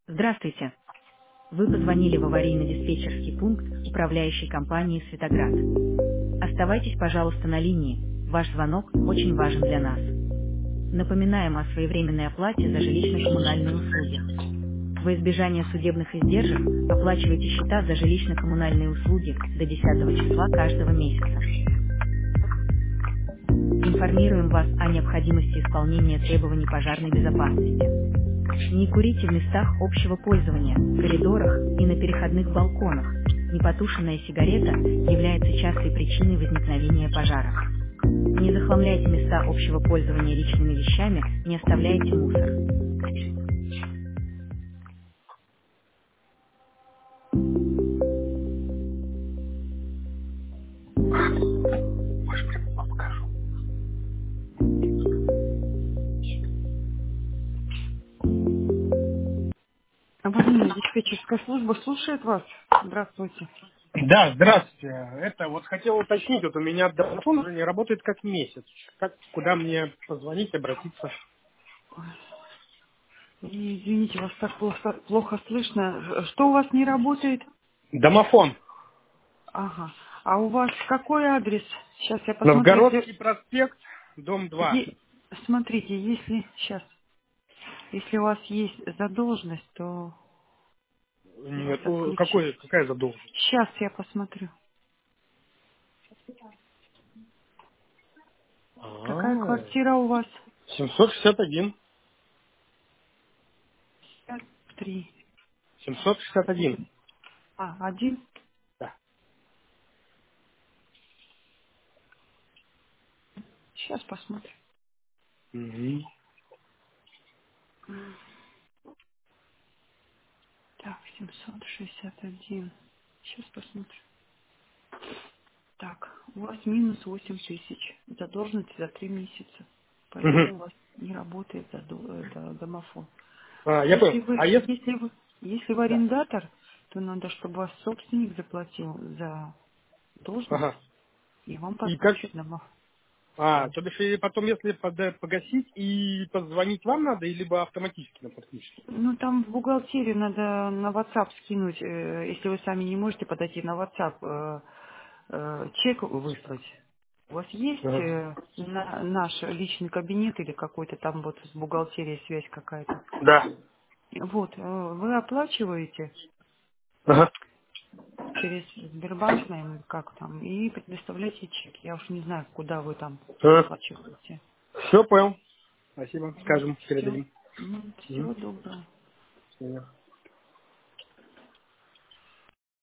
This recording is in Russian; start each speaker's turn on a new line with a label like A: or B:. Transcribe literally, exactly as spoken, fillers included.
A: Здравствуйте. Вы позвонили в аварийно-диспетчерский пункт управляющей компании «Светоград». Оставайтесь, пожалуйста, на линии. Ваш звонок очень важен для нас. Напоминаем о своевременной оплате за жилищно-коммунальные услуги. Во избежание судебных издержек оплачивайте счета за жилищно-коммунальные услуги до десятого числа каждого месяца. Информируем вас о необходимости исполнения требований пожарной безопасности. Не курите в местах общего пользования, коридорах и на переходных балконах. Непотушенная сигарета является частой причиной возникновения пожаров. Не захламляйте места общего пользования личными вещами, не оставляйте мусор. Аварийная диспетчерская служба слушает вас. Здравствуйте.
B: Да, здравствуйте. Это вот хотел уточнить, вот у меня телефон уже не работает как месяц. Как, куда мне позвонить, обратиться?
A: И, извините, вас так плохо, плохо слышно. Что у вас не работает?
B: Домофон.
A: Ага. А у вас какой адрес? Сейчас я посмотрю, если...
B: Новгородский проспект, дом два.
A: Е- Смотрите, если... Сейчас. Если у вас есть задолженность, то вас
B: Нет, о,
A: отключат.
B: какой, какая задолженность?
A: Сейчас я посмотрю. Какая
B: А,
A: квартира у вас?
B: семьсот шестьдесят один.
A: Три.
B: семьсот шестьдесят один.
A: А, один.
B: Да.
A: Сейчас посмотрим.
B: Мгм.
A: Так, семьсот шестьдесят один. Сейчас посмотрим. Так, у вас минус восемь тысяч. Задолженность за три месяца. Поэтому
B: Мгм.
A: у вас не работает задо- это, домофон.
B: А, я
A: Если
B: понял.
A: вы,
B: А если...
A: если вы, если вы
B: Да.
A: арендатор, то надо, чтобы вас собственник заплатил за должность,
B: Ага.
A: и вам
B: И как...
A: подключат домофон.
B: А, то бишь, и потом, если пода- погасить и позвонить вам надо, и либо автоматически нам подключить?
A: Ну, там в бухгалтерию надо на WhatsApp скинуть, э, если вы сами не можете подойти на WhatsApp, э, э, чек выслать. У вас есть
B: Ага.
A: э, на- наш личный кабинет или какой-то там вот с бухгалтерией связь какая-то?
B: Да.
A: Вот, э, вы оплачиваете
B: Ага.
A: через Сбербанк, наверное, как там, и предоставляете чек. Я уж не знаю, куда вы там
B: Ага.
A: оплачиваете.
B: Все понял. Спасибо.
A: Вот,
B: Скажем,
A: все.
B: передадим.
A: Ну,
B: Мгм.
A: всего доброго.
B: Всё.